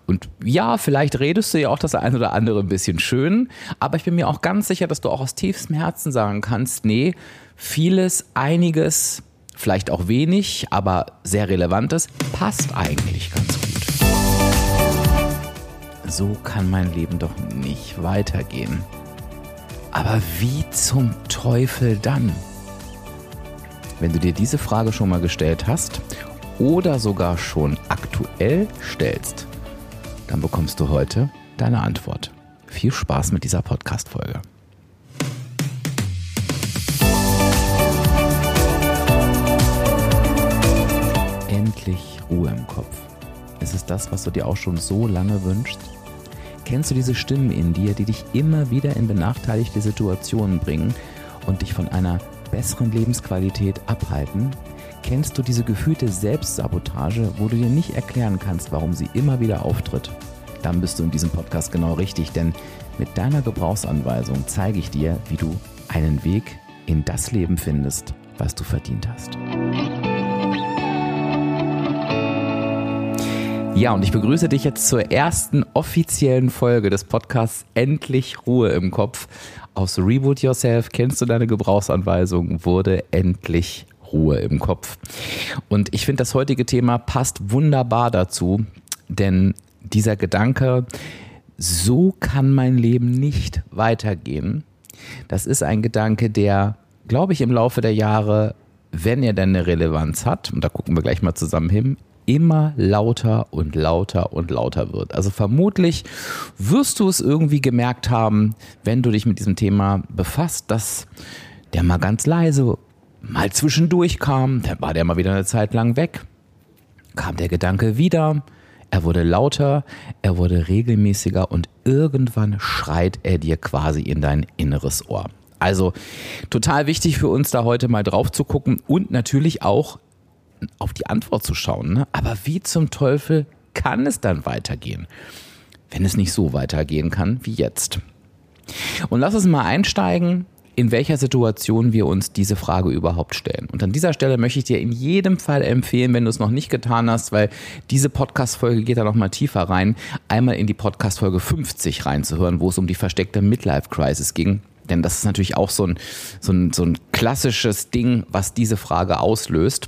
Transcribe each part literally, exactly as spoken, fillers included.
Und ja, vielleicht redest du ja auch das eine oder andere ein bisschen schön, aber ich bin mir auch ganz sicher, dass du auch aus tiefstem Herzen sagen kannst, nee, vieles, einiges, vielleicht auch wenig, aber sehr Relevantes, passt eigentlich ganz gut. So kann mein Leben doch nicht weitergehen. Aber wie zum Teufel dann? Wenn du dir diese Frage schon mal gestellt hast oder sogar schon aktuell stellst, dann bekommst du heute deine Antwort. Viel Spaß mit dieser Podcast-Folge. Endlich Ruhe im Kopf. Ist es das, was du dir auch schon so lange wünschst? Kennst du diese Stimmen in dir, die dich immer wieder in benachteiligte Situationen bringen und dich von einer besseren Lebensqualität abhalten? Kennst du diese gefühlte Selbstsabotage, wo du dir nicht erklären kannst, warum sie immer wieder auftritt? Dann bist du in diesem Podcast genau richtig, denn mit deiner Gebrauchsanweisung zeige ich dir, wie du einen Weg in das Leben findest, was du verdient hast. Ja, und ich begrüße dich jetzt zur ersten offiziellen Folge des Podcasts Endlich Ruhe im Kopf. Aus Reboot Yourself, kennst du deine Gebrauchsanweisung, wurde endlich Ruhe im Kopf. Und ich finde, das heutige Thema passt wunderbar dazu, denn dieser Gedanke, so kann mein Leben nicht weitergehen, das ist ein Gedanke, der, glaube ich, im Laufe der Jahre, wenn er denn eine Relevanz hat, und da gucken wir gleich mal zusammen hin, immer lauter und lauter und lauter wird. Also vermutlich wirst du es irgendwie gemerkt haben, wenn du dich mit diesem Thema befasst, dass der mal ganz leise, mal zwischendurch kam, dann war der mal wieder eine Zeit lang weg, kam der Gedanke wieder, er wurde lauter, er wurde regelmäßiger und irgendwann schreit er dir quasi in dein inneres Ohr. Also total wichtig für uns, da heute mal drauf zu gucken und natürlich auch auf die Antwort zu schauen. Ne? Aber wie zum Teufel kann es dann weitergehen, wenn es nicht so weitergehen kann wie jetzt? Und lass uns mal einsteigen, in welcher Situation wir uns diese Frage überhaupt stellen. Und an dieser Stelle möchte ich dir in jedem Fall empfehlen, wenn du es noch nicht getan hast, weil diese Podcast-Folge geht da noch mal tiefer rein, einmal in die Podcast-Folge fünfzig reinzuhören, wo es um die versteckte Midlife-Crisis ging. Denn das ist natürlich auch so ein, so ein, so ein klassisches Ding, was diese Frage auslöst.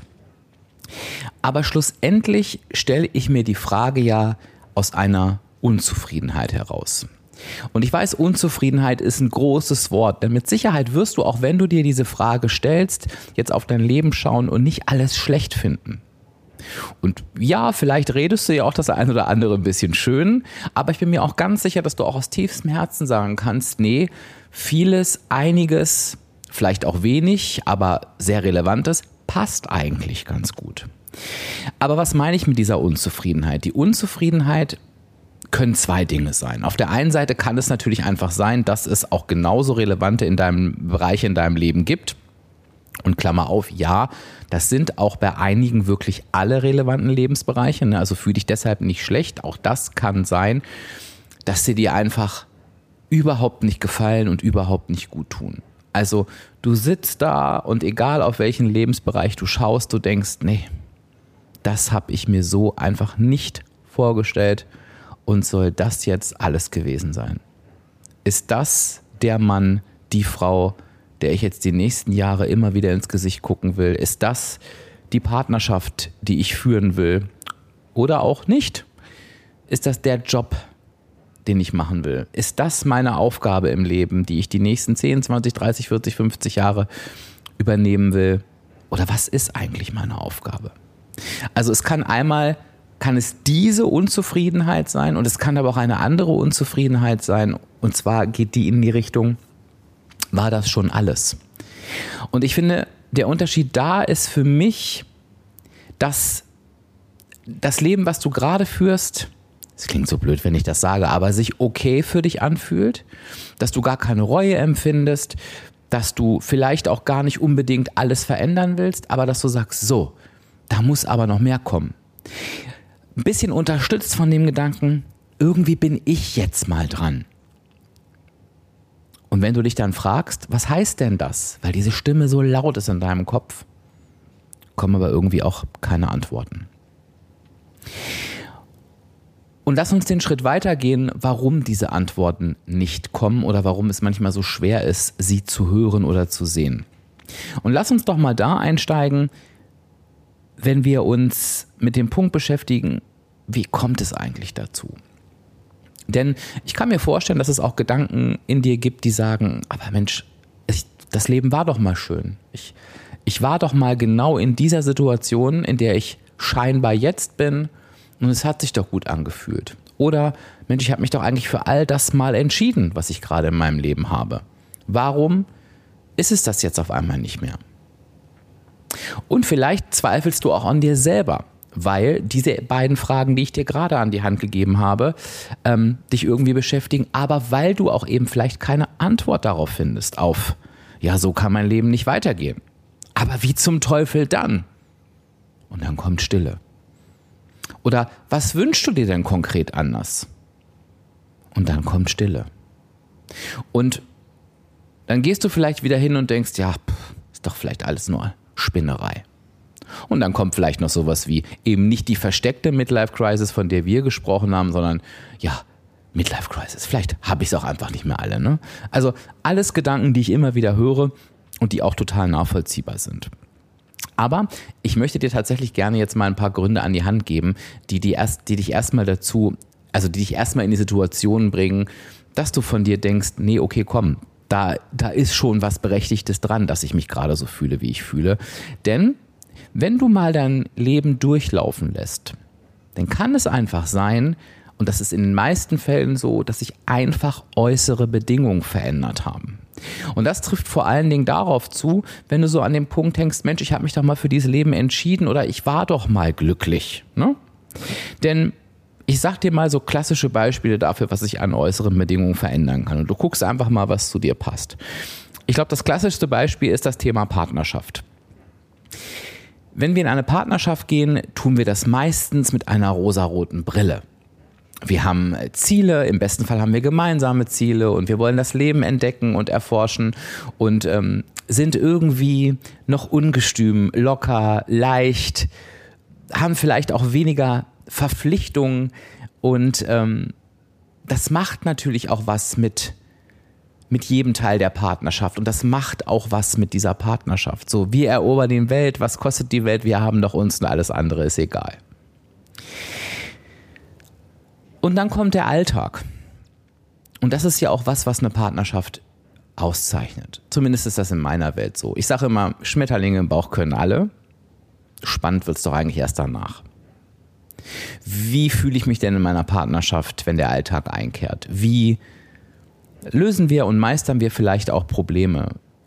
Aber schlussendlich stelle ich mir die Frage ja aus einer Unzufriedenheit heraus. Und ich weiß, Unzufriedenheit ist ein großes Wort, denn mit Sicherheit wirst du, auch wenn du dir diese Frage stellst, jetzt auf dein Leben schauen und nicht alles schlecht finden. Und ja, vielleicht redest du ja auch das eine oder andere ein bisschen schön, aber ich bin mir auch ganz sicher, dass du auch aus tiefstem Herzen sagen kannst, nee, vieles, einiges, vielleicht auch wenig, aber sehr Relevantes, passt eigentlich ganz gut. Aber was meine ich mit dieser Unzufriedenheit? Die Unzufriedenheit können zwei Dinge sein. Auf der einen Seite kann es natürlich einfach sein, dass es auch genauso relevante in deinem Bereich in deinem Leben gibt. Und Klammer auf, ja, das sind auch bei einigen wirklich alle relevanten Lebensbereiche. Ne? Also fühl dich deshalb nicht schlecht. Auch das kann sein, dass sie dir einfach überhaupt nicht gefallen und überhaupt nicht gut tun. Also du sitzt da und egal auf welchen Lebensbereich du schaust, du denkst, nee, das habe ich mir so einfach nicht vorgestellt und soll das jetzt alles gewesen sein? Ist das der Mann, die Frau, der ich jetzt die nächsten Jahre immer wieder ins Gesicht gucken will? Ist das die Partnerschaft, die ich führen will? Oder auch nicht? Ist das der Job, den ich machen will? Ist das meine Aufgabe im Leben, die ich die nächsten zehn, zwanzig, dreißig, vierzig, fünfzig Jahre übernehmen will? Oder was ist eigentlich meine Aufgabe? Also es kann einmal, kann es diese Unzufriedenheit sein und es kann aber auch eine andere Unzufriedenheit sein. Und zwar geht die in die Richtung, war das schon alles? Und ich finde, der Unterschied da ist für mich, dass das Leben, was du gerade führst, es klingt so blöd, wenn ich das sage, aber sich okay für dich anfühlt, dass du gar keine Reue empfindest, dass du vielleicht auch gar nicht unbedingt alles verändern willst, aber dass du sagst, so, da muss aber noch mehr kommen. Ein bisschen unterstützt von dem Gedanken, irgendwie bin ich jetzt mal dran. Und wenn du dich dann fragst, was heißt denn das? Weil diese Stimme so laut ist in deinem Kopf, kommen aber irgendwie auch keine Antworten. Und lass uns den Schritt weitergehen, warum diese Antworten nicht kommen oder warum es manchmal so schwer ist, sie zu hören oder zu sehen. Und lass uns doch mal da einsteigen, wenn wir uns mit dem Punkt beschäftigen, wie kommt es eigentlich dazu? Denn ich kann mir vorstellen, dass es auch Gedanken in dir gibt, die sagen, aber Mensch, ich, das Leben war doch mal schön. Ich, ich war doch mal genau in dieser Situation, in der ich scheinbar jetzt bin und es hat sich doch gut angefühlt. Oder, Mensch, ich habe mich doch eigentlich für all das mal entschieden, was ich gerade in meinem Leben habe. Warum ist es das jetzt auf einmal nicht mehr? Und vielleicht zweifelst du auch an dir selber, weil diese beiden Fragen, die ich dir gerade an die Hand gegeben habe, ähm, dich irgendwie beschäftigen, aber weil du auch eben vielleicht keine Antwort darauf findest, auf, ja, so kann mein Leben nicht weitergehen. Aber wie zum Teufel dann? Und dann kommt Stille. Oder was wünschst du dir denn konkret anders? Und dann kommt Stille. Und dann gehst du vielleicht wieder hin und denkst, ja, pff, ist doch vielleicht alles nur Spinnerei. Und dann kommt vielleicht noch sowas wie eben nicht die versteckte Midlife-Crisis, von der wir gesprochen haben, sondern ja, Midlife-Crisis. Vielleicht habe ich es auch einfach nicht mehr alle. Ne? Also alles Gedanken, die ich immer wieder höre und die auch total nachvollziehbar sind. Aber ich möchte dir tatsächlich gerne jetzt mal ein paar Gründe an die Hand geben, die, die, erst, die dich erstmal dazu, also die dich erstmal in die Situation bringen, dass du von dir denkst, nee, okay, komm, da, da ist schon was Berechtigtes dran, dass ich mich gerade so fühle, wie ich fühle. Denn wenn du mal dein Leben durchlaufen lässt, dann kann es einfach sein, und das ist in den meisten Fällen so, dass sich einfach äußere Bedingungen verändert haben. Und das trifft vor allen Dingen darauf zu, wenn du so an dem Punkt hängst, Mensch, ich habe mich doch mal für dieses Leben entschieden oder ich war doch mal glücklich. Ne? Denn ich sag dir mal so klassische Beispiele dafür, was sich an äußeren Bedingungen verändern kann. Und du guckst einfach mal, was zu dir passt. Ich glaube, das klassischste Beispiel ist das Thema Partnerschaft. Wenn wir in eine Partnerschaft gehen, tun wir das meistens mit einer rosaroten Brille. Wir haben Ziele, im besten Fall haben wir gemeinsame Ziele und wir wollen das Leben entdecken und erforschen und ähm, sind irgendwie noch ungestüm, locker, leicht, haben vielleicht auch weniger Verpflichtungen und ähm, das macht natürlich auch was mit mit jedem Teil der Partnerschaft und das macht auch was mit dieser Partnerschaft. So, wir erobern die Welt, was kostet die Welt, wir haben doch uns und alles andere ist egal. Und dann kommt der Alltag. Und das ist ja auch was, was eine Partnerschaft auszeichnet. Zumindest ist das in meiner Welt so. Ich sage immer, Schmetterlinge im Bauch können alle. Spannend wird's doch eigentlich erst danach. Wie fühle ich mich denn in meiner Partnerschaft, wenn der Alltag einkehrt? Wie lösen wir und meistern wir vielleicht auch Probleme?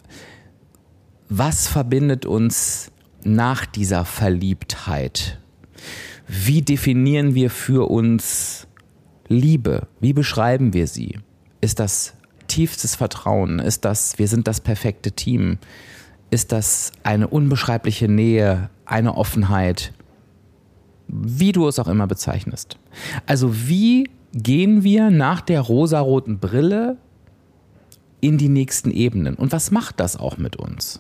Was verbindet uns nach dieser Verliebtheit? Wie definieren wir für uns Liebe? Wie beschreiben wir sie? Ist das tiefstes Vertrauen? Ist das, wir sind das perfekte Team? Ist das eine unbeschreibliche Nähe, eine Offenheit? Wie du es auch immer bezeichnest. Also wie gehen wir nach der rosaroten Brille in die nächsten Ebenen? Und was macht das auch mit uns?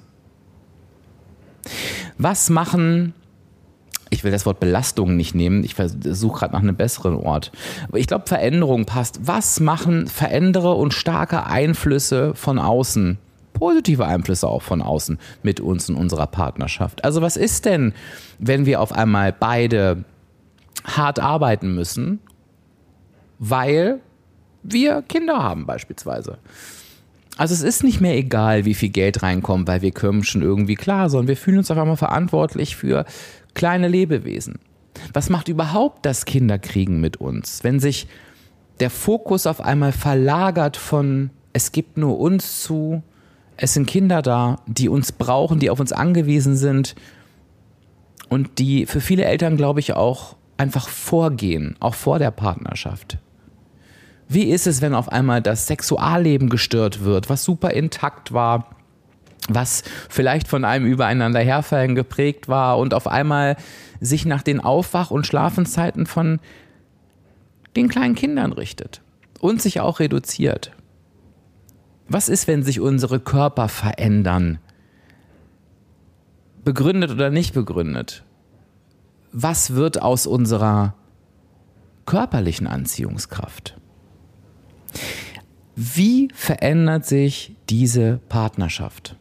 Was machen, ich will das Wort Belastung nicht nehmen, ich versuche gerade nach einem besseren Ort, aber ich glaube Veränderung passt. Was machen verändere und starke Einflüsse von außen, positive Einflüsse auch von außen mit uns in unserer Partnerschaft? Also was ist denn, wenn wir auf einmal beide hart arbeiten müssen, weil wir Kinder haben beispielsweise? Also es ist nicht mehr egal, wie viel Geld reinkommt, weil wir kommen schon irgendwie klar, sondern wir fühlen uns auf einmal verantwortlich für kleine Lebewesen. Was macht überhaupt das Kinderkriegen mit uns, wenn sich der Fokus auf einmal verlagert von es gibt nur uns zu, es sind Kinder da, die uns brauchen, die auf uns angewiesen sind und die für viele Eltern, glaube ich, auch einfach vorgehen, auch vor der Partnerschaft. Wie ist es, wenn auf einmal das Sexualleben gestört wird, was super intakt war, was vielleicht von einem Übereinanderherfallen geprägt war und auf einmal sich nach den Aufwach- und Schlafenszeiten von den kleinen Kindern richtet und sich auch reduziert? Was ist, wenn sich unsere Körper verändern? Begründet oder nicht begründet? Was wird aus unserer körperlichen Anziehungskraft. Wie verändert sich diese Partnerschaft?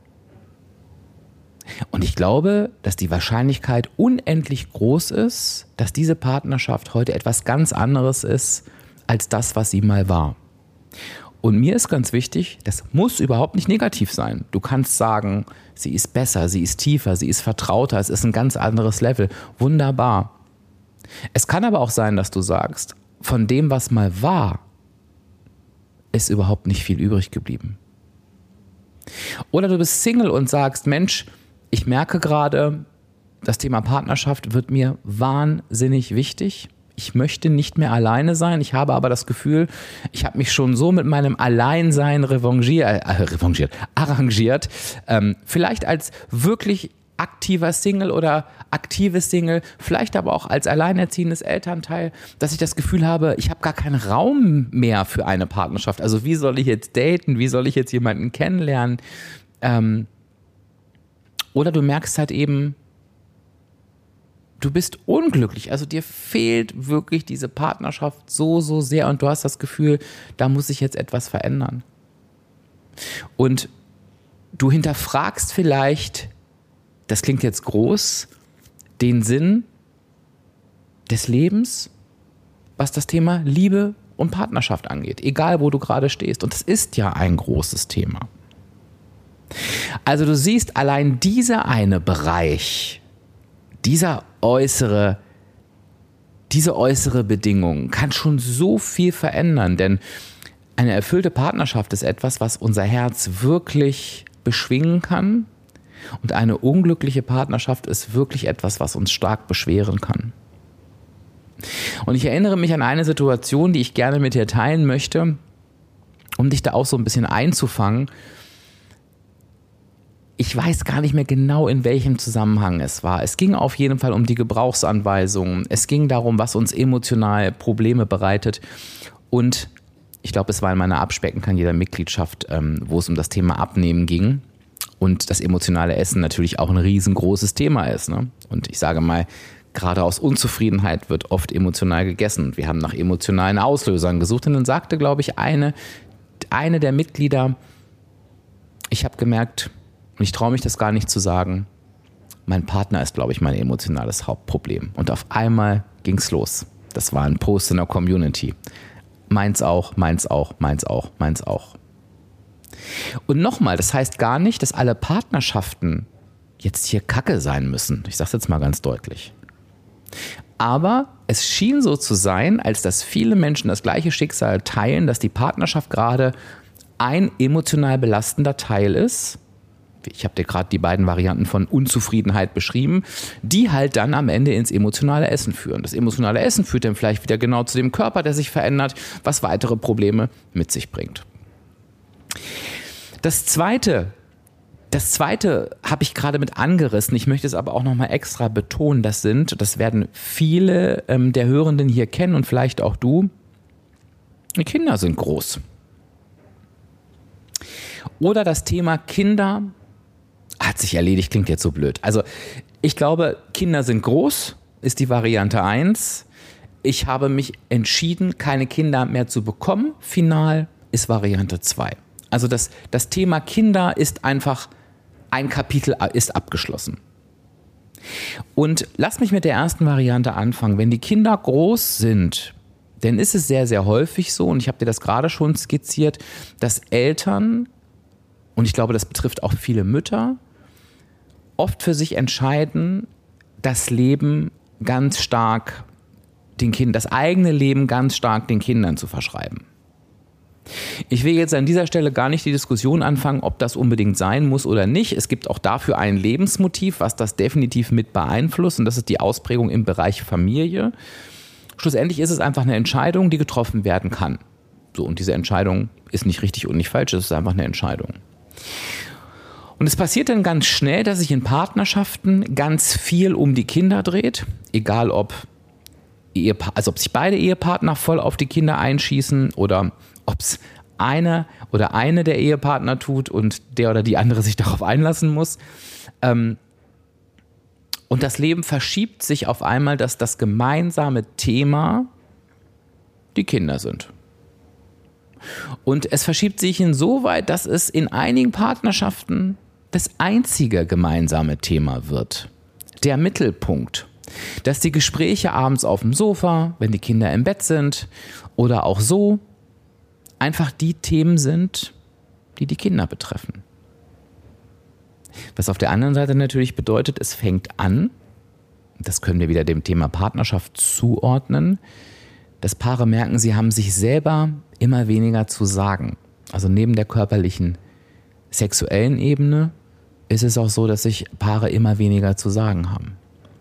Und ich glaube, dass die Wahrscheinlichkeit unendlich groß ist, dass diese Partnerschaft heute etwas ganz anderes ist als das, was sie mal war. Und mir ist ganz wichtig, das muss überhaupt nicht negativ sein. Du kannst sagen, sie ist besser, sie ist tiefer, sie ist vertrauter, es ist ein ganz anderes Level. Wunderbar. Es kann aber auch sein, dass du sagst, von dem, was mal war, ist überhaupt nicht viel übrig geblieben. Oder du bist Single und sagst, Mensch, ich merke gerade, das Thema Partnerschaft wird mir wahnsinnig wichtig. Ich möchte nicht mehr alleine sein. Ich habe aber das Gefühl, ich habe mich schon so mit meinem Alleinsein revanchiert, äh, revanchiert arrangiert. Ähm, vielleicht als wirklich aktiver Single oder aktives Single, vielleicht aber auch als alleinerziehendes Elternteil, dass ich das Gefühl habe, ich habe gar keinen Raum mehr für eine Partnerschaft. Also wie soll ich jetzt daten? Wie soll ich jetzt jemanden kennenlernen? Ähm, oder du merkst halt eben, du bist unglücklich, also dir fehlt wirklich diese Partnerschaft so, so sehr und du hast das Gefühl, da muss sich jetzt etwas verändern. Und du hinterfragst vielleicht, das klingt jetzt groß, den Sinn des Lebens, was das Thema Liebe und Partnerschaft angeht, egal wo du gerade stehst. Und das ist ja ein großes Thema. Also du siehst, allein dieser eine Bereich, dieser äußere, diese äußere Bedingung kann schon so viel verändern, denn eine erfüllte Partnerschaft ist etwas, was unser Herz wirklich beschwingen kann und eine unglückliche Partnerschaft ist wirklich etwas, was uns stark beschweren kann. Und ich erinnere mich an eine Situation, die ich gerne mit dir teilen möchte, um dich da auch so ein bisschen einzufangen. Ich weiß gar nicht mehr genau, in welchem Zusammenhang es war. Es ging auf jeden Fall um die Gebrauchsanweisungen. Es ging darum, was uns emotional Probleme bereitet. Und ich glaube, es war in meiner Abspecken kann jeder Mitgliedschaft, ähm, wo es um das Thema Abnehmen ging. Und das emotionale Essen natürlich auch ein riesengroßes Thema ist. Ne? Und ich sage mal, gerade aus Unzufriedenheit wird oft emotional gegessen. Wir haben nach emotionalen Auslösern gesucht. Und dann sagte, glaube ich, eine, eine der Mitglieder, ich habe gemerkt, und ich traue mich das gar nicht zu sagen, mein Partner ist, glaube ich, mein emotionales Hauptproblem. Und auf einmal ging's los. Das war ein Post in der Community. Meins auch, meins auch, meins auch, meins auch. Und nochmal, das heißt gar nicht, dass alle Partnerschaften jetzt hier Kacke sein müssen. Ich sage es jetzt mal ganz deutlich. Aber es schien so zu sein, als dass viele Menschen das gleiche Schicksal teilen, dass die Partnerschaft gerade ein emotional belastender Teil ist. Ich habe dir gerade die beiden Varianten von Unzufriedenheit beschrieben, die halt dann am Ende ins emotionale Essen führen. Das emotionale Essen führt dann vielleicht wieder genau zu dem Körper, der sich verändert, was weitere Probleme mit sich bringt. Das zweite, das zweite habe ich gerade mit angerissen. Ich möchte es aber auch nochmal extra betonen. Das sind, das werden viele ähm, der Hörenden hier kennen und vielleicht auch du. Die Kinder sind groß. Oder das Thema Kinder hat sich erledigt, klingt jetzt so blöd. Also ich glaube, Kinder sind groß, ist die Variante eins. Ich habe mich entschieden, keine Kinder mehr zu bekommen. Final ist Variante zwei. Also das, das Thema Kinder ist einfach, ein Kapitel ist abgeschlossen. Und lass mich mit der ersten Variante anfangen. Wenn die Kinder groß sind, dann ist es sehr, sehr häufig so, und ich habe dir das gerade schon skizziert, dass Eltern, und ich glaube, das betrifft auch viele Mütter, oft für sich entscheiden, das Leben ganz stark den Kindern, das eigene Leben ganz stark den Kindern zu verschreiben. Ich will jetzt an dieser Stelle gar nicht die Diskussion anfangen, ob das unbedingt sein muss oder nicht. Es gibt auch dafür ein Lebensmotiv, was das definitiv mit beeinflusst, und das ist die Ausprägung im Bereich Familie. Schlussendlich ist es einfach eine Entscheidung, die getroffen werden kann. So, und diese Entscheidung ist nicht richtig und nicht falsch, es ist einfach eine Entscheidung. Und es passiert dann ganz schnell, dass sich in Partnerschaften ganz viel um die Kinder dreht, egal ob, Ehepa- also ob sich beide Ehepartner voll auf die Kinder einschießen oder ob es einer oder eine der Ehepartner tut und der oder die andere sich darauf einlassen muss. Und das Leben verschiebt sich auf einmal, dass das gemeinsame Thema die Kinder sind. Und es verschiebt sich insoweit, dass es in einigen Partnerschaften das einzige gemeinsame Thema wird. Der Mittelpunkt. Dass die Gespräche abends auf dem Sofa, wenn die Kinder im Bett sind oder auch so, einfach die Themen sind, die die Kinder betreffen. Was auf der anderen Seite natürlich bedeutet, es fängt an, das können wir wieder dem Thema Partnerschaft zuordnen, dass Paare merken, sie haben sich selber immer weniger zu sagen. Also neben der körperlichen, sexuellen Ebene ist es auch so, dass sich Paare immer weniger zu sagen haben.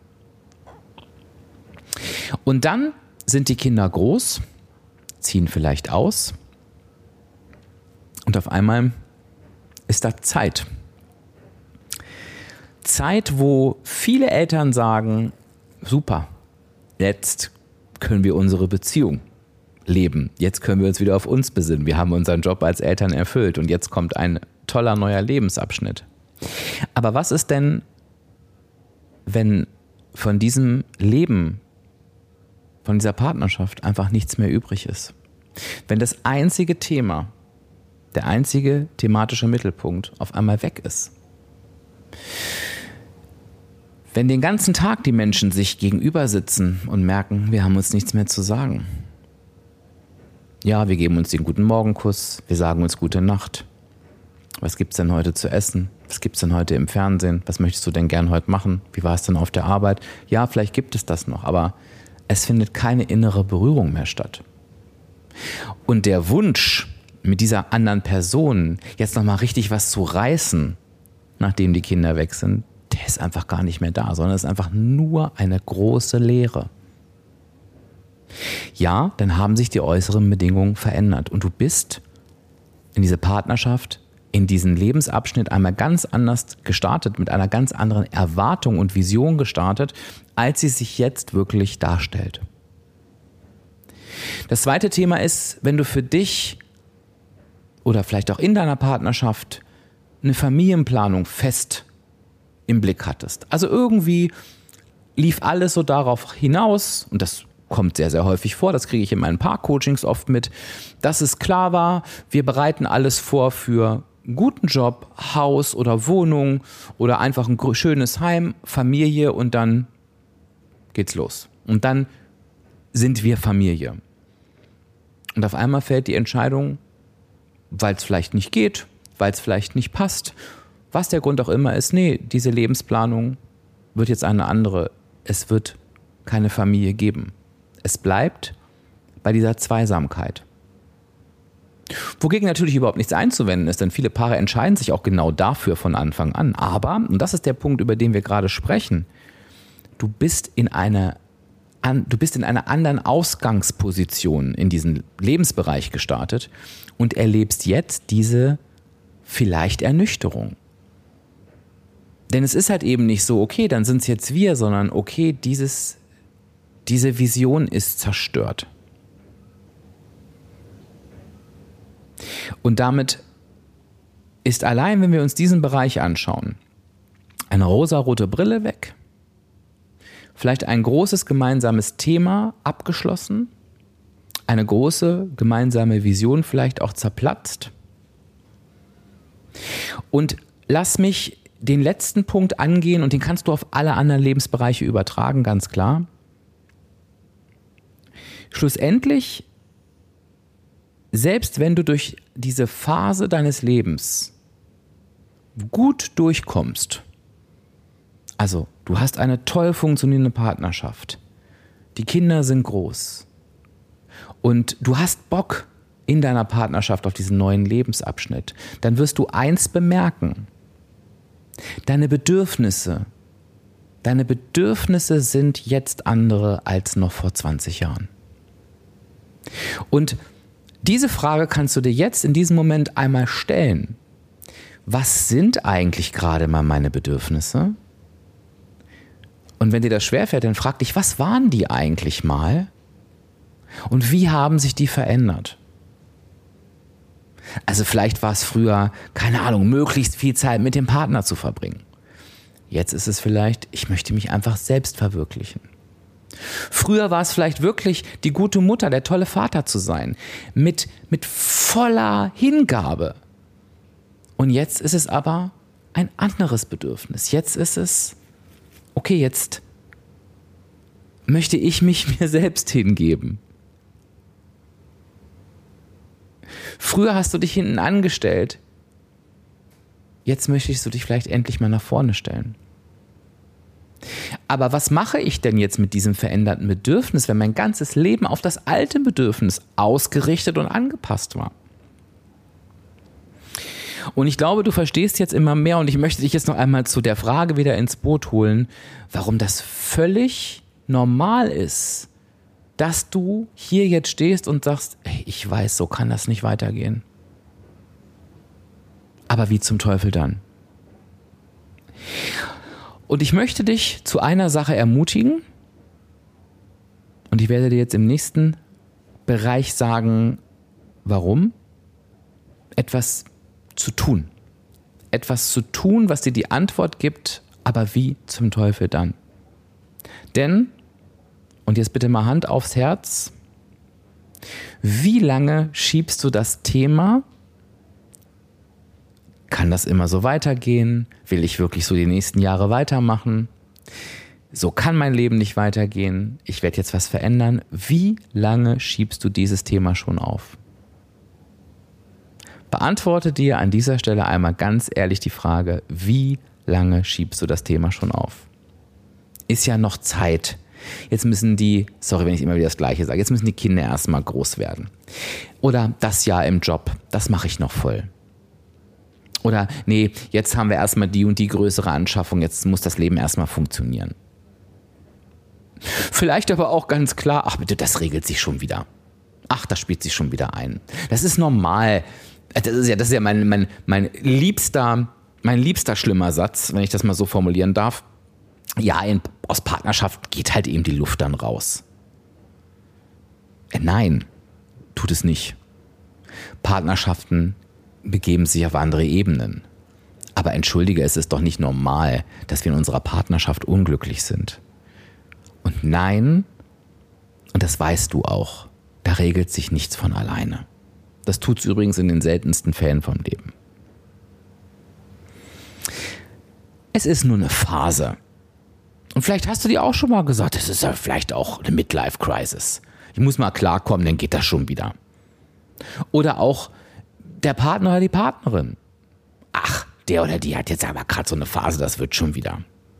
Und dann sind die Kinder groß, ziehen vielleicht aus und auf einmal ist da Zeit. Zeit, wo viele Eltern sagen, super, jetzt können wir unsere Beziehung leben. Jetzt können wir uns wieder auf uns besinnen. Wir haben unseren Job als Eltern erfüllt und jetzt kommt ein toller neuer Lebensabschnitt. Aber was ist denn, wenn von diesem Leben, von dieser Partnerschaft einfach nichts mehr übrig ist? Wenn das einzige Thema, der einzige thematische Mittelpunkt auf einmal weg ist? Wenn den ganzen Tag die Menschen sich gegenüber sitzen und merken, wir haben uns nichts mehr zu sagen. Ja, wir geben uns den guten Morgenkuss, wir sagen uns gute Nacht. Was gibt's denn heute zu essen? Was gibt's denn heute im Fernsehen? Was möchtest du denn gern heute machen? Wie war es denn auf der Arbeit? Ja, vielleicht gibt es das noch, aber es findet keine innere Berührung mehr statt. Und der Wunsch, mit dieser anderen Person jetzt nochmal richtig was zu reißen, nachdem die Kinder weg sind, der ist einfach gar nicht mehr da, sondern es ist einfach nur eine große Leere. Ja, dann haben sich die äußeren Bedingungen verändert und du bist in diese Partnerschaft, in diesen Lebensabschnitt einmal ganz anders gestartet, mit einer ganz anderen Erwartung und Vision gestartet, als sie sich jetzt wirklich darstellt. Das zweite Thema ist, wenn du für dich oder vielleicht auch in deiner Partnerschaft eine Familienplanung fest im Blick hattest. Also irgendwie lief alles so darauf hinaus, und das kommt sehr, sehr häufig vor, das kriege ich in meinen Paarcoachings oft mit, dass es klar war, wir bereiten alles vor für einen guten Job, Haus oder Wohnung oder einfach ein schönes Heim, Familie und dann geht's los. Und dann sind wir Familie. Und auf einmal fällt die Entscheidung, weil es vielleicht nicht geht, weil es vielleicht nicht passt, was der Grund auch immer ist, nee, diese Lebensplanung wird jetzt eine andere. Es wird keine Familie geben. Es bleibt bei dieser Zweisamkeit. Wogegen natürlich überhaupt nichts einzuwenden ist, denn viele Paare entscheiden sich auch genau dafür von Anfang an. Aber, und das ist der Punkt, über den wir gerade sprechen, du bist in einer, du bist in einer anderen Ausgangsposition in diesen Lebensbereich gestartet und erlebst jetzt diese vielleicht Ernüchterung. Denn es ist halt eben nicht so, okay, dann sind es jetzt wir, sondern okay, dieses, diese Vision ist zerstört. Und damit ist allein, wenn wir uns diesen Bereich anschauen, eine rosarote Brille weg, vielleicht ein großes gemeinsames Thema abgeschlossen, eine große gemeinsame Vision vielleicht auch zerplatzt. Und lass mich den letzten Punkt angehen, und den kannst du auf alle anderen Lebensbereiche übertragen, ganz klar. Schlussendlich, selbst wenn du durch diese Phase deines Lebens gut durchkommst, also du hast eine toll funktionierende Partnerschaft, die Kinder sind groß und du hast Bock in deiner Partnerschaft auf diesen neuen Lebensabschnitt, dann wirst du eins bemerken: Deine Bedürfnisse, deine Bedürfnisse sind jetzt andere als noch vor zwanzig Jahren. Und diese Frage kannst du dir jetzt in diesem Moment einmal stellen. Was sind eigentlich gerade mal meine Bedürfnisse? Und wenn dir das schwerfällt, dann frag dich, was waren die eigentlich mal? Und wie haben sich die verändert? Also vielleicht war es früher, keine Ahnung, möglichst viel Zeit mit dem Partner zu verbringen. Jetzt ist es vielleicht, ich möchte mich einfach selbst verwirklichen. Früher war es vielleicht wirklich die gute Mutter, der tolle Vater zu sein, mit, mit voller Hingabe. Und jetzt ist es aber ein anderes Bedürfnis. Jetzt ist es, okay, jetzt möchte ich mich mir selbst hingeben. Früher hast du dich hinten angestellt. Jetzt möchtest du dich vielleicht endlich mal nach vorne stellen. Aber was mache ich denn jetzt mit diesem veränderten Bedürfnis, wenn mein ganzes Leben auf das alte Bedürfnis ausgerichtet und angepasst war? Und ich glaube, du verstehst jetzt immer mehr und ich möchte dich jetzt noch einmal zu der Frage wieder ins Boot holen, warum das völlig normal ist, dass du hier jetzt stehst und sagst, ey, ich weiß, so kann das nicht weitergehen. Aber wie zum Teufel dann? Und ich möchte dich zu einer Sache ermutigen und ich werde dir jetzt im nächsten Bereich sagen, warum. Etwas zu tun. Etwas zu tun, was dir die Antwort gibt, aber wie zum Teufel dann? Denn, und jetzt bitte mal Hand aufs Herz, wie lange schiebst du das Thema? Kann das immer so weitergehen? Will ich wirklich so die nächsten Jahre weitermachen? So kann mein Leben nicht weitergehen. Ich werde jetzt was verändern. Wie lange schiebst du dieses Thema schon auf? Beantworte dir an dieser Stelle einmal ganz ehrlich die Frage, wie lange schiebst du das Thema schon auf? Ist ja noch Zeit. Jetzt müssen die, sorry, wenn ich immer wieder das Gleiche sage, jetzt müssen die Kinder erstmal groß werden. Oder das Jahr im Job, das mache ich noch voll. Oder nee, jetzt haben wir erstmal die und die größere Anschaffung, jetzt muss das Leben erstmal funktionieren. Vielleicht aber auch ganz klar, ach bitte, das regelt sich schon wieder. Ach, das spielt sich schon wieder ein. Das ist normal. Das ist ja, das ist ja mein, mein, mein liebster, mein liebster schlimmer Satz, wenn ich das mal so formulieren darf. Ja, in, aus Partnerschaft geht halt eben die Luft dann raus. Äh, nein, tut es nicht. Partnerschaften begeben sich auf andere Ebenen. Aber entschuldige, es ist doch nicht normal, dass wir in unserer Partnerschaft unglücklich sind. Und nein, und das weißt du auch, da regelt sich nichts von alleine. Das tut es übrigens in den seltensten Fällen vom Leben. Es ist nur eine Phase. Und vielleicht hast du dir auch schon mal gesagt, das ist ja vielleicht auch eine Midlife-Crisis. Ich muss mal klarkommen, dann geht das schon wieder. Oder auch der Partner oder die Partnerin. Ach, der oder die hat jetzt aber gerade so eine Phase, das wird schon wieder.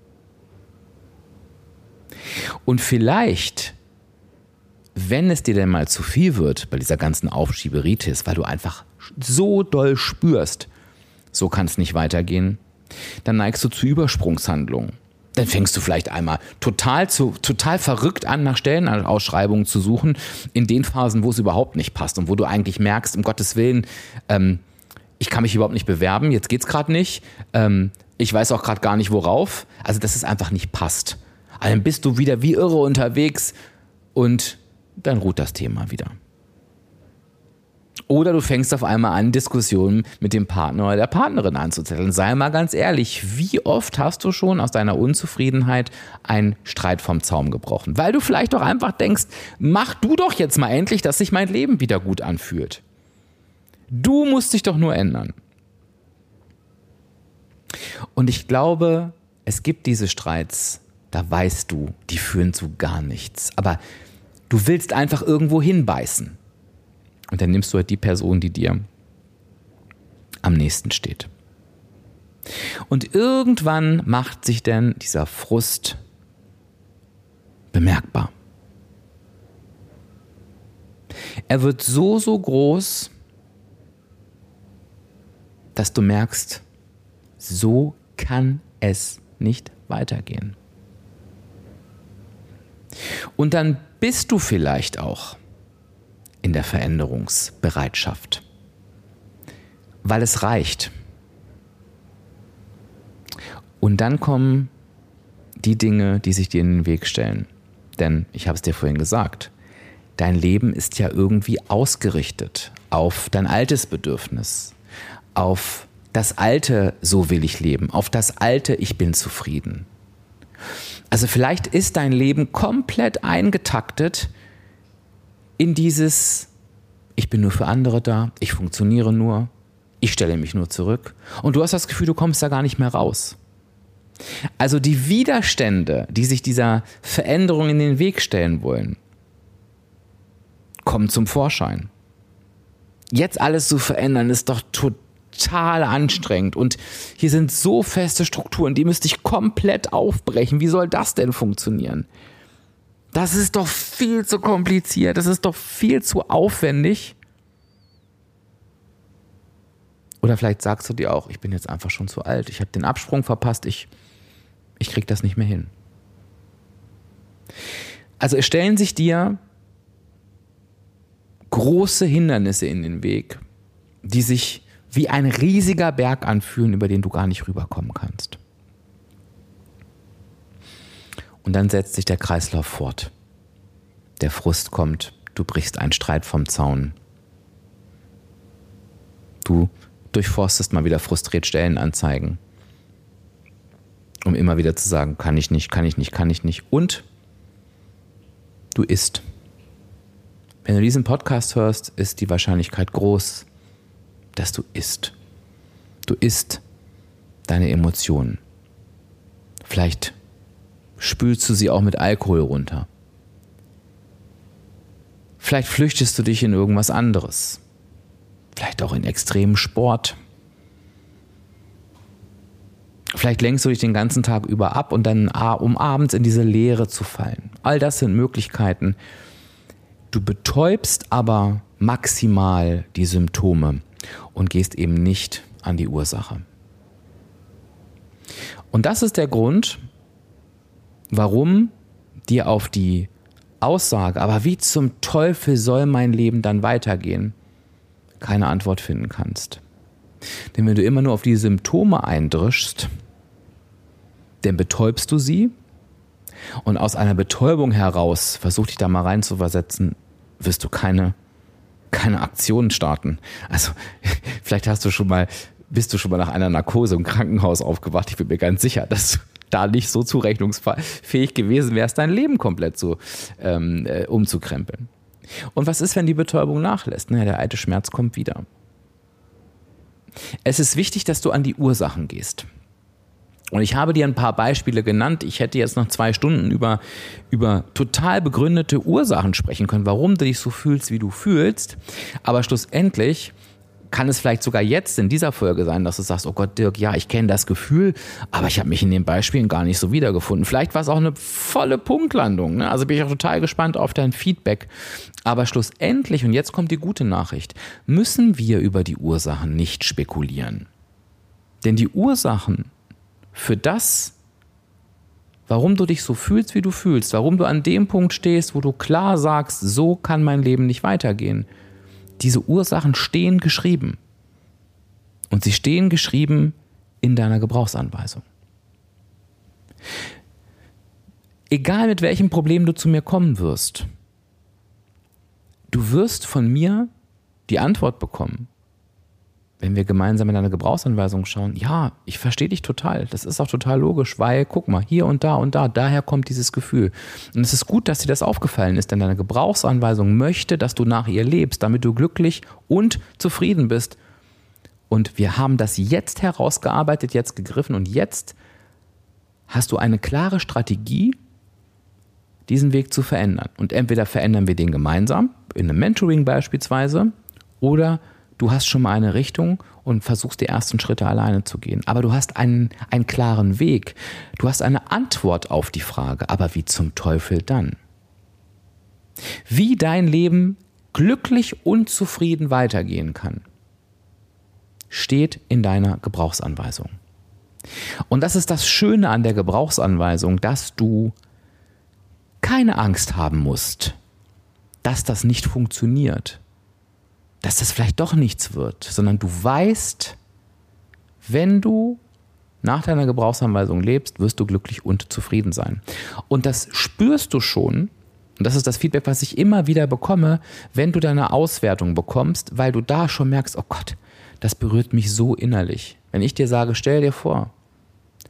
Und vielleicht, wenn es dir denn mal zu viel wird bei dieser ganzen Aufschieberitis, weil du einfach so doll spürst, so kann es nicht weitergehen, dann neigst du zu Übersprungshandlungen. Dann fängst du vielleicht einmal total, zu, total verrückt an, nach Stellenausschreibungen zu suchen, in den Phasen, wo es überhaupt nicht passt und wo du eigentlich merkst, um Gottes Willen, ähm, ich kann mich überhaupt nicht bewerben, jetzt geht's gerade nicht, ähm, ich weiß auch gerade gar nicht worauf, also dass es einfach nicht passt. Also dann bist du wieder wie irre unterwegs und dann ruht das Thema wieder. Oder du fängst auf einmal an, Diskussionen mit dem Partner oder der Partnerin anzuzetteln. Sei mal ganz ehrlich, wie oft hast du schon aus deiner Unzufriedenheit einen Streit vom Zaum gebrochen? Weil du vielleicht doch einfach denkst, mach du doch jetzt mal endlich, dass sich mein Leben wieder gut anfühlt. Du musst dich doch nur ändern. Und ich glaube, es gibt diese Streits, da weißt du, die führen zu gar nichts. Aber du willst einfach irgendwo hinbeißen. Und dann nimmst du halt die Person, die dir am nächsten steht. Und irgendwann macht sich dann dieser Frust bemerkbar. Er wird so, so groß, dass du merkst, so kann es nicht weitergehen. Und dann bist du vielleicht auch in der Veränderungsbereitschaft, weil es reicht. Und dann kommen die Dinge, die sich dir in den Weg stellen. Denn, ich habe es dir vorhin gesagt, dein Leben ist ja irgendwie ausgerichtet auf dein altes Bedürfnis, auf das alte, so will ich leben, auf das alte, ich bin zufrieden. Also vielleicht ist dein Leben komplett eingetaktet in dieses, ich bin nur für andere da, ich funktioniere nur, ich stelle mich nur zurück und du hast das Gefühl, du kommst da gar nicht mehr raus. Also die Widerstände, die sich dieser Veränderung in den Weg stellen wollen, kommen zum Vorschein. Jetzt alles zu verändern, ist doch total anstrengend und hier sind so feste Strukturen, die müsste ich komplett aufbrechen. Wie soll das denn funktionieren? Das ist doch viel zu kompliziert, das ist doch viel zu aufwendig. Oder vielleicht sagst du dir auch, ich bin jetzt einfach schon zu alt, ich habe den Absprung verpasst, ich, ich krieg das nicht mehr hin. Also es stellen sich dir große Hindernisse in den Weg, die sich wie ein riesiger Berg anfühlen, über den du gar nicht rüberkommen kannst. Und dann setzt sich der Kreislauf fort. Der Frust kommt, du brichst einen Streit vom Zaun. Du durchforstest mal wieder frustriert Stellenanzeigen, um immer wieder zu sagen, kann ich nicht, kann ich nicht, kann ich nicht. Und du isst. Wenn du diesen Podcast hörst, ist die Wahrscheinlichkeit groß, dass du isst. Du isst deine Emotionen. Vielleicht spülst du sie auch mit Alkohol runter. Vielleicht flüchtest du dich in irgendwas anderes. Vielleicht auch in extremen Sport. Vielleicht lenkst du dich den ganzen Tag über ab und dann um abends in diese Leere zu fallen. All das sind Möglichkeiten. Du betäubst aber maximal die Symptome und gehst eben nicht an die Ursache. Und das ist der Grund, warum dir auf die Aussage, aber wie zum Teufel soll mein Leben dann weitergehen, keine Antwort finden kannst. Denn wenn du immer nur auf die Symptome eindrischst, dann betäubst du sie und aus einer Betäubung heraus, versuch dich da mal rein zu versetzen, wirst du keine, keine Aktionen starten. Also vielleicht hast du schon mal, bist du schon mal nach einer Narkose im Krankenhaus aufgewacht. Ich bin mir ganz sicher, dass du da nicht so zurechnungsfähig gewesen wärst, dein Leben komplett so ähm, äh, umzukrempeln. Und was ist, wenn die Betäubung nachlässt? Naja, der alte Schmerz kommt wieder. Es ist wichtig, dass du an die Ursachen gehst. Und ich habe dir ein paar Beispiele genannt. Ich hätte jetzt noch zwei Stunden über, über total begründete Ursachen sprechen können, warum du dich so fühlst, wie du fühlst. Aber schlussendlich kann es vielleicht sogar jetzt in dieser Folge sein, dass du sagst, oh Gott, Dirk, ja, ich kenne das Gefühl, aber ich habe mich in den Beispielen gar nicht so wiedergefunden. Vielleicht war es auch eine volle Punktlandung, ne? Also bin ich auch total gespannt auf dein Feedback. Aber schlussendlich, und jetzt kommt die gute Nachricht, müssen wir über die Ursachen nicht spekulieren. Denn die Ursachen für das, warum du dich so fühlst, wie du fühlst, warum du an dem Punkt stehst, wo du klar sagst, so kann mein Leben nicht weitergehen, diese Ursachen stehen geschrieben. Und sie stehen geschrieben in deiner Gebrauchsanweisung. Egal mit welchem Problem du zu mir kommen wirst, du wirst von mir die Antwort bekommen, wenn wir gemeinsam in deine Gebrauchsanweisung schauen, ja, ich verstehe dich total, das ist auch total logisch, weil, guck mal, hier und da und da, daher kommt dieses Gefühl. Und es ist gut, dass dir das aufgefallen ist, denn deine Gebrauchsanweisung möchte, dass du nach ihr lebst, damit du glücklich und zufrieden bist. Und wir haben das jetzt herausgearbeitet, jetzt gegriffen und jetzt hast du eine klare Strategie, diesen Weg zu verändern. Und entweder verändern wir den gemeinsam, in einem Mentoring beispielsweise, oder du hast schon mal eine Richtung und versuchst die ersten Schritte alleine zu gehen. Aber du hast einen, einen klaren Weg. Du hast eine Antwort auf die Frage, aber wie zum Teufel dann? Wie dein Leben glücklich und zufrieden weitergehen kann, steht in deiner Gebrauchsanweisung. Und das ist das Schöne an der Gebrauchsanweisung, dass du keine Angst haben musst, dass das nicht funktioniert, dass das vielleicht doch nichts wird, sondern du weißt, wenn du nach deiner Gebrauchsanweisung lebst, wirst du glücklich und zufrieden sein. Und das spürst du schon, und das ist das Feedback, was ich immer wieder bekomme, wenn du deine Auswertung bekommst, weil du da schon merkst, oh Gott, das berührt mich so innerlich. Wenn ich dir sage, stell dir vor,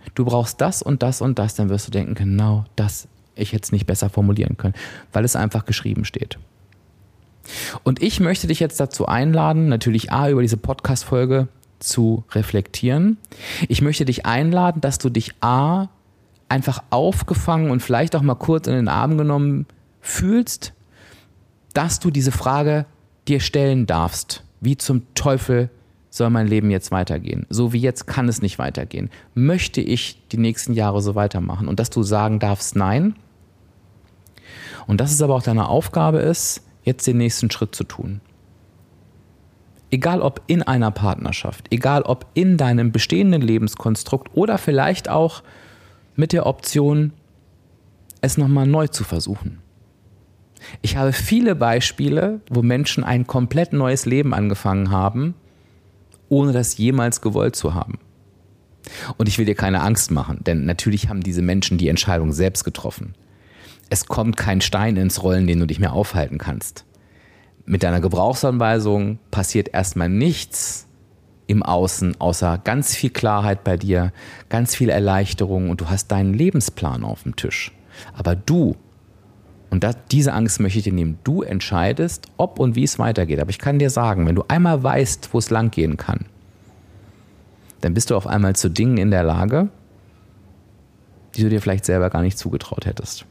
du brauchst das und das und das, dann wirst du denken, genau das, ich hätte es nicht besser formulieren können, weil es einfach geschrieben steht. Und ich möchte dich jetzt dazu einladen, natürlich A, über diese Podcast-Folge zu reflektieren. Ich möchte dich einladen, dass du dich A, einfach aufgefangen und vielleicht auch mal kurz in den Arm genommen fühlst, dass du diese Frage dir stellen darfst. Wie zum Teufel soll mein Leben jetzt weitergehen? So wie jetzt kann es nicht weitergehen. Möchte ich die nächsten Jahre so weitermachen? Und dass du sagen darfst, nein. Und dass es aber auch deine Aufgabe ist, jetzt den nächsten Schritt zu tun. Egal ob in einer Partnerschaft, egal ob in deinem bestehenden Lebenskonstrukt oder vielleicht auch mit der Option, es nochmal neu zu versuchen. Ich habe viele Beispiele, wo Menschen ein komplett neues Leben angefangen haben, ohne das jemals gewollt zu haben. Und ich will dir keine Angst machen, denn natürlich haben diese Menschen die Entscheidung selbst getroffen. Es kommt kein Stein ins Rollen, den du nicht mehr aufhalten kannst. Mit deiner Gebrauchsanweisung passiert erstmal nichts im Außen, außer ganz viel Klarheit bei dir, ganz viel Erleichterung und du hast deinen Lebensplan auf dem Tisch. Aber du, und das, diese Angst möchte ich dir nehmen, du entscheidest, ob und wie es weitergeht. Aber ich kann dir sagen, wenn du einmal weißt, wo es lang gehen kann, dann bist du auf einmal zu Dingen in der Lage, die du dir vielleicht selber gar nicht zugetraut hättest.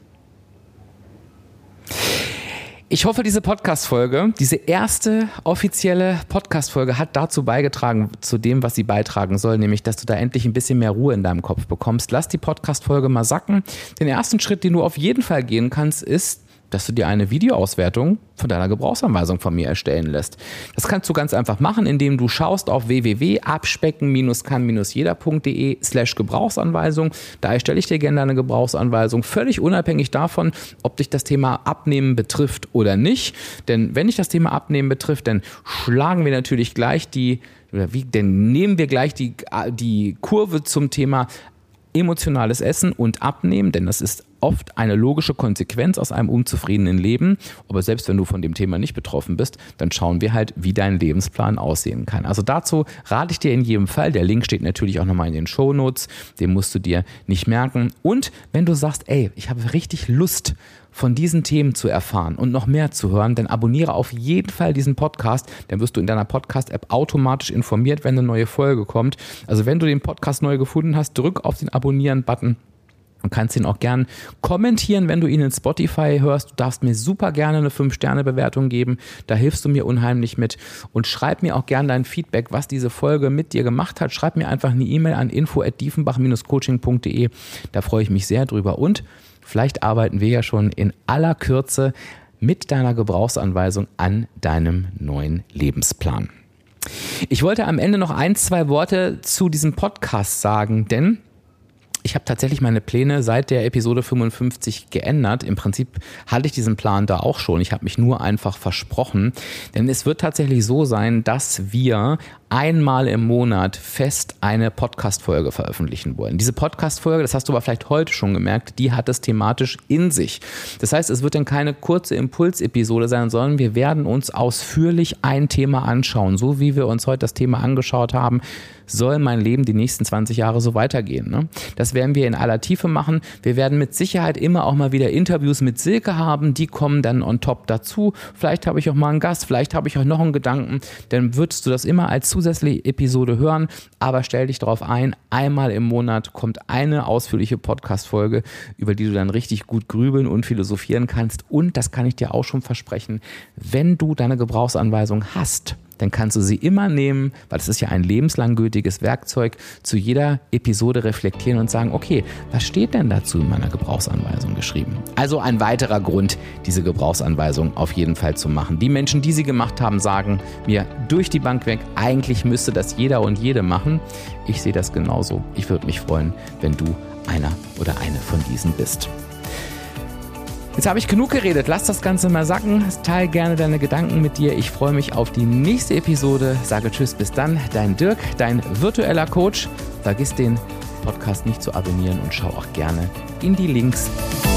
Ich hoffe, diese Podcast-Folge, diese erste offizielle Podcast-Folge hat dazu beigetragen, zu dem, was sie beitragen soll, nämlich, dass du da endlich ein bisschen mehr Ruhe in deinem Kopf bekommst. Lass die Podcast-Folge mal sacken. Den ersten Schritt, den du auf jeden Fall gehen kannst, ist, dass du dir eine Videoauswertung von deiner Gebrauchsanweisung von mir erstellen lässt. Das kannst du ganz einfach machen, indem du schaust auf w w w punkt abspecken kann jeder punkt de slash Gebrauchsanweisung. Da erstelle ich dir gerne deine Gebrauchsanweisung, völlig unabhängig davon, ob dich das Thema Abnehmen betrifft oder nicht. Denn wenn dich das Thema Abnehmen betrifft, dann schlagen wir natürlich gleich die, oder wie, denn nehmen wir gleich die, die Kurve zum Thema emotionales Essen und Abnehmen, denn das ist oft eine logische Konsequenz aus einem unzufriedenen Leben. Aber selbst wenn du von dem Thema nicht betroffen bist, dann schauen wir halt, wie dein Lebensplan aussehen kann. Also dazu rate ich dir in jedem Fall. Der Link steht natürlich auch nochmal in den Shownotes. Den musst du dir nicht merken. Und wenn du sagst, ey, ich habe richtig Lust, von diesen Themen zu erfahren und noch mehr zu hören, dann abonniere auf jeden Fall diesen Podcast. Dann wirst du in deiner Podcast-App automatisch informiert, wenn eine neue Folge kommt. Also wenn du den Podcast neu gefunden hast, drück auf den Abonnieren-Button. Du kannst ihn auch gern kommentieren, wenn du ihn in Spotify hörst. Du darfst mir super gerne eine fünf Sterne Bewertung geben. Da hilfst du mir unheimlich mit. Und schreib mir auch gern dein Feedback, was diese Folge mit dir gemacht hat. Schreib mir einfach eine E-Mail an info at diefenbach Bindestrich coaching punkt de. Da freue ich mich sehr drüber. Und vielleicht arbeiten wir ja schon in aller Kürze mit deiner Gebrauchsanweisung an deinem neuen Lebensplan. Ich wollte am Ende noch ein, zwei Worte zu diesem Podcast sagen, denn ich habe tatsächlich meine Pläne seit der Episode fünfundfünfzig geändert. Im Prinzip hatte ich diesen Plan da auch schon. Ich habe mich nur einfach versprochen. Denn es wird tatsächlich so sein, dass wir einmal im Monat fest eine Podcast-Folge veröffentlichen wollen. Diese Podcast-Folge, das hast du aber vielleicht heute schon gemerkt, die hat es thematisch in sich. Das heißt, es wird dann keine kurze Impulsepisode sein, sondern wir werden uns ausführlich ein Thema anschauen. So wie wir uns heute das Thema angeschaut haben, soll mein Leben die nächsten zwanzig Jahre so weitergehen. Ne? Das werden wir in aller Tiefe machen. Wir werden mit Sicherheit immer auch mal wieder Interviews mit Silke haben, die kommen dann on top dazu. Vielleicht habe ich auch mal einen Gast, vielleicht habe ich auch noch einen Gedanken, dann würdest du das immer als zusätzliche Episode hören, aber stell dich darauf ein, einmal im Monat kommt eine ausführliche Podcast-Folge, über die du dann richtig gut grübeln und philosophieren kannst und, das kann ich dir auch schon versprechen, wenn du deine Gebrauchsanweisung hast, dann kannst du sie immer nehmen, weil es ist ja ein lebenslang gültiges Werkzeug, zu jeder Episode reflektieren und sagen, okay, was steht denn dazu in meiner Gebrauchsanweisung geschrieben? Also ein weiterer Grund, diese Gebrauchsanweisung auf jeden Fall zu machen. Die Menschen, die sie gemacht haben, sagen mir durch die Bank weg, eigentlich müsste das jeder und jede machen. Ich sehe das genauso. Ich würde mich freuen, wenn du einer oder eine von diesen bist. Jetzt habe ich genug geredet. Lass das Ganze mal sacken. Teil gerne deine Gedanken mit dir. Ich freue mich auf die nächste Episode. Sage tschüss, bis dann. Dein Dirk, dein virtueller Coach. Vergiss den Podcast nicht zu abonnieren und schau auch gerne in die Links